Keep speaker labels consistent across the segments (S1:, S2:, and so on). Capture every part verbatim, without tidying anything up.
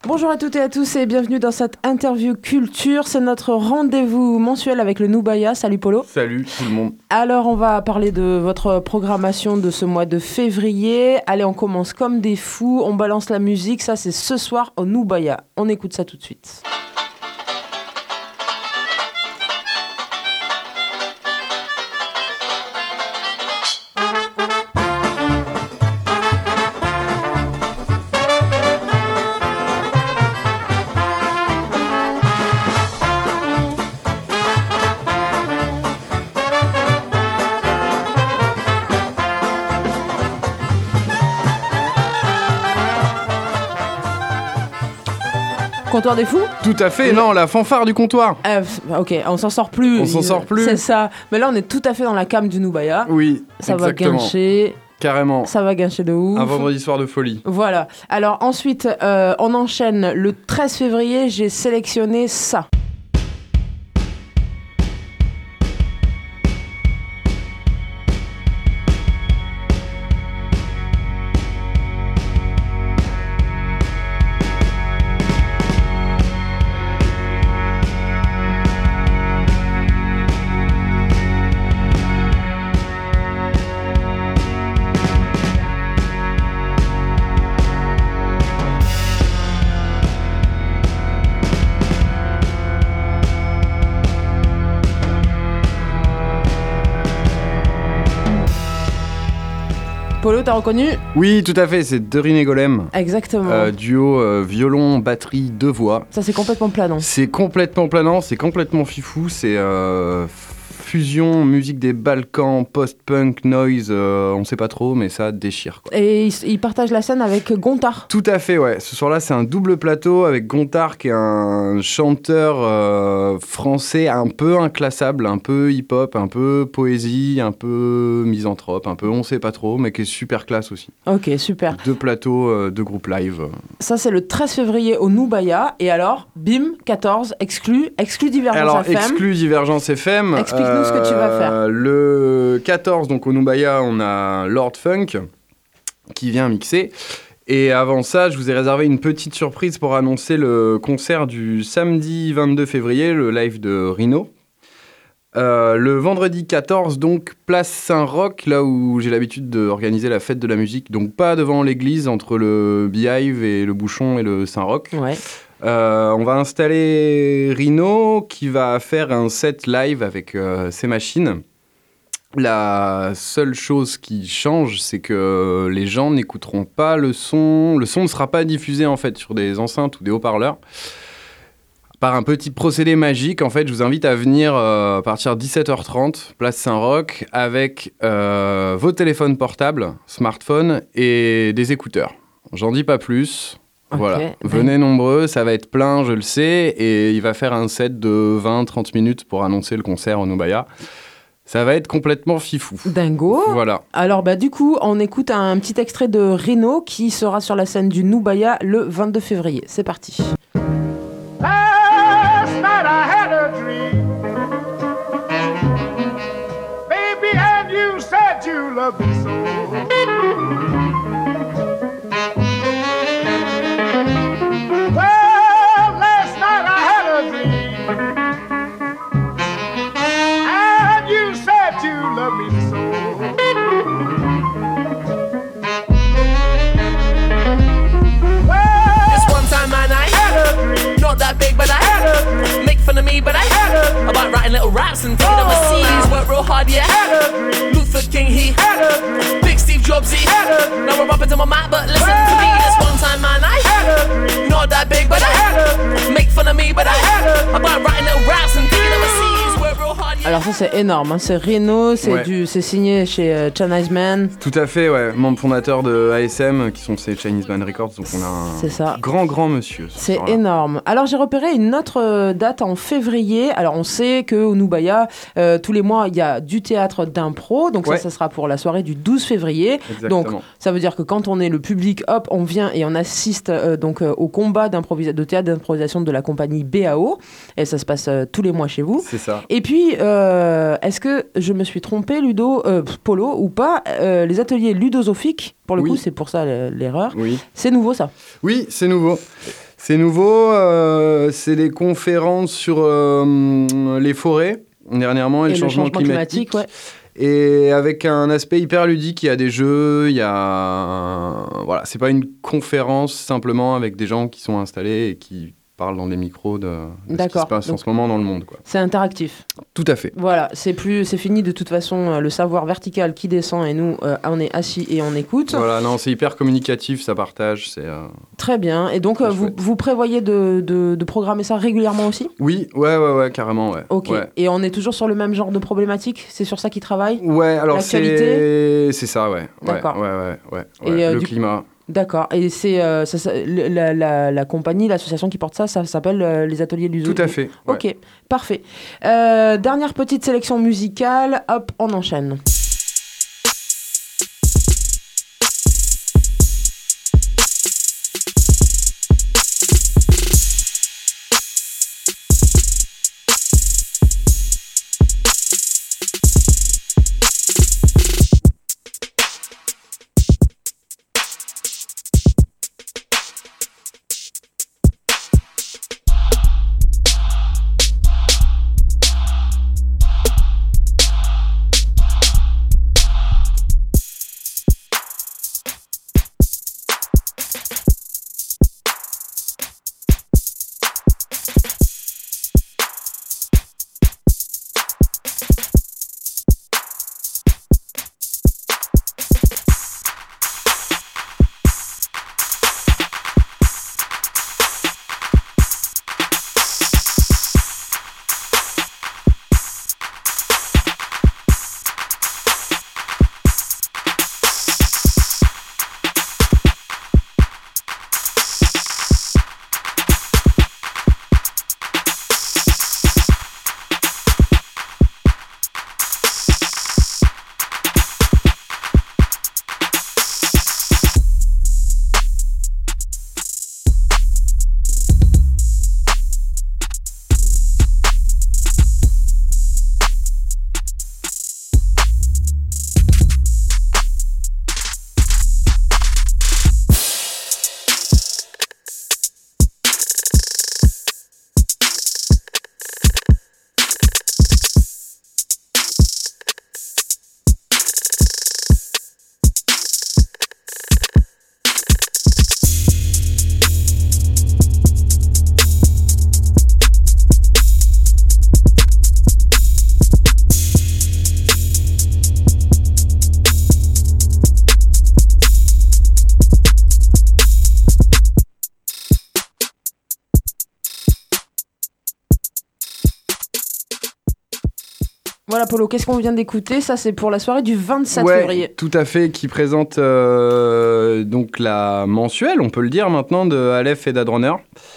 S1: Bonjour à toutes et à tous et bienvenue dans cette interview culture. C'est notre rendez-vous mensuel avec le Noubaya. Salut Polo.
S2: Salut tout le monde.
S1: Alors on va parler de votre programmation de ce mois de février. Allez, on commence comme des fous, on balance la musique. Ça c'est ce soir au Noubaya. On écoute ça tout de suite. Comptoir des fous ?
S2: Tout à fait, non, la fanfare du comptoir.
S1: Euh, ok, on s'en sort plus.
S2: On s'en sort plus.
S1: C'est ça. Mais là, on est tout à fait dans la cam du Noubaya.
S2: Oui,
S1: ça
S2: exactement.
S1: va gâcher.
S2: Carrément.
S1: Ça va gâcher de ouf.
S2: Un vendredi soir de folie.
S1: Voilà. Alors ensuite, euh, on enchaîne. Le treize février, j'ai sélectionné ça. Polo, t'as reconnu ?
S2: Oui, tout à fait, c'est Dorine et Golem.
S1: Exactement.
S2: Euh, duo euh, violon, batterie, deux voix.
S1: Ça, c'est complètement planant.
S2: C'est complètement planant, c'est complètement fifou, c'est euh, fusion, musique des Balkans, post-punk, noise, euh, on sait pas trop, mais ça déchire, quoi.
S1: Et ils il partagent la scène avec Gontard.
S2: Tout à fait, ouais. Ce soir-là, c'est un double plateau avec Gontard, qui est un chanteur euh, français un peu inclassable, un peu hip-hop, un peu poésie, un peu misanthrope, un peu on sait pas trop, mais qui est super classe aussi.
S1: Ok, super.
S2: Deux plateaux, euh, deux groupes live.
S1: Ça, c'est le treize février au Noubaya. Et alors, bim, quatorze, exclu, exclu Divergence
S2: Alors,
S1: F M.
S2: exclu Divergence F M.
S1: Explique-nous euh, ce que tu vas faire.
S2: Le quatorze, donc au Noubaya, on a Lord Funk qui vient mixer. Et avant ça, je vous ai réservé une petite surprise pour annoncer le concert du samedi vingt-deux février, le live de Rhino. Euh, le vendredi quatorze, donc, place Saint-Roch, là où j'ai l'habitude d'organiser la fête de la musique. Donc pas devant l'église, entre le Beehive et le Bouchon et le Saint-Roch.
S1: Ouais.
S2: Euh, on va installer Rhino qui va faire un set live avec euh, ses machines. La seule chose qui change, c'est que les gens n'écouteront pas le son. Le son ne sera pas diffusé en fait sur des enceintes ou des haut-parleurs. Par un petit procédé magique, en fait, je vous invite à venir euh, à partir de dix-sept heures trente, place Saint-Roch, avec euh, vos téléphones portables, smartphones et des écouteurs. J'en dis pas plus.
S1: Okay.
S2: Voilà, venez nombreux, ça va être plein, je le sais, et il va faire un set de vingt à trente minutes pour annoncer le concert au Noubaya. Ça va être complètement fifou.
S1: Dingo.
S2: Voilà.
S1: Alors, bah, du coup, on écoute un petit extrait de Rhino qui sera sur la scène du Noubaya le vingt-deux février. C'est parti.
S3: Last night I had a dream. Baby, and you said you loved me so.
S4: But I make fun of me, but I about writing little raps and taking overseas. Work real hard, yeah. Luther King, he Big Steve Jobs, he now we're up into my mic, but listen to me. This one time, man, I not that big, but I make fun of me, but I about writing little raps and taking overseas. Work real hard, yeah.
S1: Alors ça c'est énorme, hein. C'est Rhino, c'est,
S2: ouais.
S1: du, c'est signé chez euh, Chinese Man.
S2: Tout à fait, ouais. Membre fondateur de A S M, qui sont ces Chinese Man Records, donc on a un
S1: c'est ça.
S2: grand grand monsieur.
S1: C'est
S2: soir-là.
S1: énorme. Alors j'ai repéré une autre date en février. Alors on sait qu'au Noubaya, euh, tous les mois il y a du théâtre d'impro, donc
S2: ouais.
S1: ça, ça sera pour la soirée du douze février.
S2: Exactement.
S1: Donc ça veut dire que quand on est le public, hop, on vient et on assiste euh, donc euh, au combat d'improvisa- de théâtre d'improvisation de la compagnie B A O, et ça se passe euh, tous les mois chez vous.
S2: C'est ça.
S1: Et puis, euh, est-ce que je me suis trompé, Ludo, euh, Polo, ou pas euh, les ateliers ludosophiques, pour le
S2: oui.
S1: coup, c'est pour ça l'erreur.
S2: Oui.
S1: C'est nouveau, ça.
S2: Oui, c'est nouveau. C'est nouveau, euh, c'est des conférences sur euh, les forêts, dernièrement, et, et le changement, changement climatique. climatique ouais. Et avec un aspect hyper ludique, il y a des jeux, il y a... Voilà, c'est pas une conférence simplement avec des gens qui sont installés et qui parlent dans des micros de, de ce qui se passe Donc, en ce moment dans le monde, quoi.
S1: C'est interactif.
S2: Tout à fait.
S1: Voilà, c'est, plus, c'est fini de toute façon, euh, le savoir vertical qui descend et nous, euh, on est assis et on écoute.
S2: Voilà, non, c'est hyper communicatif, ça partage. C'est, euh...
S1: Très bien. Et donc, euh, vous, vous prévoyez de, de, de programmer ça régulièrement aussi ?
S2: Oui, ouais, ouais, ouais, carrément, ouais.
S1: Ok.
S2: Ouais.
S1: Et on est toujours sur le même genre de problématique ? C'est sur ça qu'ils travaillent ?
S2: Ouais, alors c'est... c'est ça, ouais.
S1: D'accord.
S2: Ouais, ouais, ouais. ouais,
S1: et
S2: ouais.
S1: euh,
S2: le
S1: du...
S2: climat.
S1: D'accord. Et c'est euh, ça, ça, la, la, la compagnie, l'association qui porte ça, ça s'appelle euh, les Ateliers Luso.
S2: Tout à fait. Ouais.
S1: Ok, parfait. Euh, dernière petite sélection musicale. Hop, on enchaîne. Voilà Polo, qu'est-ce qu'on vient d'écouter ? Ça c'est pour la soirée du vingt-sept
S2: ouais,
S1: février.
S2: Tout à fait, qui présente euh, donc la mensuelle, on peut le dire maintenant, de Aleph et Dadrunner,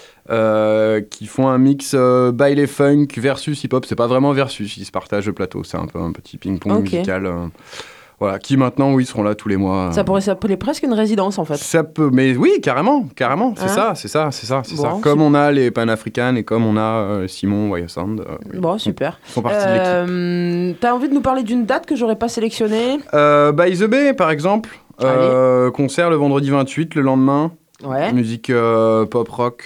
S2: euh, qui font un mix euh, baile funk versus hip-hop. C'est pas vraiment versus, ils se partagent le plateau, c'est un peu un petit ping-pong okay. musical. Euh, voilà, qui maintenant, oui, seront là tous les mois.
S1: Ça pourrait s'appeler presque une résidence en fait.
S2: Ça peut, mais oui, carrément, carrément, c'est hein ça, c'est ça, c'est ça, c'est bon, ça. Comme super. On a les Pan-Africaines et comme on a euh, Simon Wayasand. Euh, oui.
S1: Bon, super.
S2: Ils font partie euh, de l'équipe.
S1: T'as envie de nous parler d'une date que j'aurais pas sélectionnée ?
S2: euh, By the Bay, par exemple. Euh, concert le vendredi vingt-huit, le lendemain.
S1: Ouais.
S2: Musique euh, pop-rock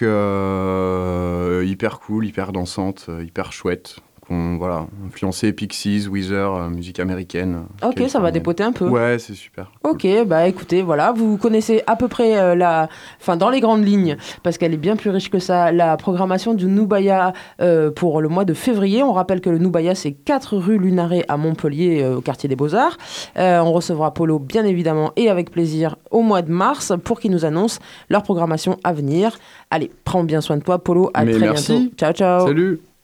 S2: euh, hyper cool, hyper dansante, hyper chouette. On, voilà, influencé Pixies, Weezer, euh, musique américaine.
S1: Ok, ça va dépoter un peu.
S2: Ouais, c'est super.
S1: Ok, cool. Bah écoutez, voilà, vous connaissez à peu près euh, la, enfin dans les grandes lignes, parce qu'elle est bien plus riche que ça, la programmation du Noubaya euh, pour le mois de février. On rappelle que le Noubaya, c'est quatre rue Lunaret à Montpellier, euh, au quartier des Beaux-Arts. Euh, on recevra Polo, bien évidemment, et avec plaisir au mois de mars pour qu'ils nous annoncent leur programmation à venir. Allez, prends bien soin de toi, Polo. À
S2: Mais
S1: très
S2: merci.
S1: bientôt. Ciao, ciao.
S2: Salut.